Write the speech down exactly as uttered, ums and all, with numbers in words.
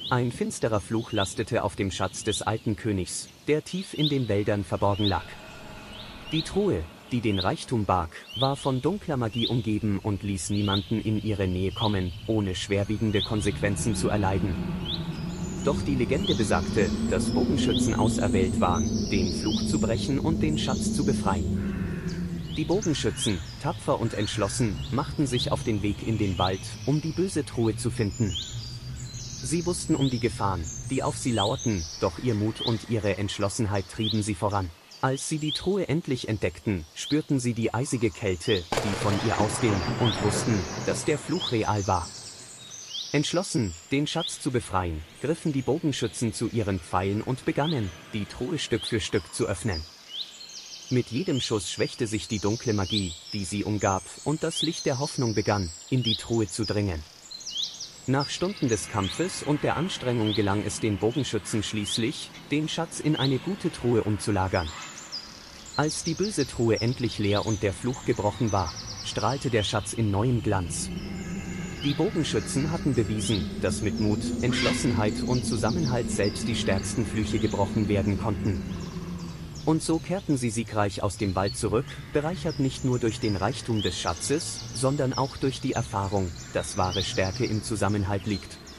Ein finsterer Fluch lastete auf dem Schatz des alten Königs, der tief in den Wäldern verborgen lag. Die Truhe, die den Reichtum barg, war von dunkler Magie umgeben und ließ niemanden in ihre Nähe kommen, ohne schwerwiegende Konsequenzen zu erleiden. Doch die Legende besagte, dass Bogenschützen auserwählt waren, den Fluch zu brechen und den Schatz zu befreien. Die Bogenschützen, tapfer und entschlossen, machten sich auf den Weg in den Wald, um die böse Truhe zu finden. Sie wussten um die Gefahren, die auf sie lauerten, doch ihr Mut und ihre Entschlossenheit trieben sie voran. Als sie die Truhe endlich entdeckten, spürten sie die eisige Kälte, die von ihr ausging, und wussten, dass der Fluch real war. Entschlossen, den Schatz zu befreien, griffen die Bogenschützen zu ihren Pfeilen und begannen, die Truhe Stück für Stück zu öffnen. Mit jedem Schuss schwächte sich die dunkle Magie, die sie umgab, und das Licht der Hoffnung begann, in die Truhe zu dringen. Nach Stunden des Kampfes und der Anstrengung gelang es den Bogenschützen schließlich, den Schatz in eine gute Truhe umzulagern. Als die böse Truhe endlich leer und der Fluch gebrochen war, strahlte der Schatz in neuem Glanz. Die Bogenschützen hatten bewiesen, dass mit Mut, Entschlossenheit und Zusammenhalt selbst die stärksten Flüche gebrochen werden konnten. Und so kehrten sie siegreich aus dem Wald zurück, bereichert nicht nur durch den Reichtum des Schatzes, sondern auch durch die Erfahrung, dass wahre Stärke im Zusammenhalt liegt.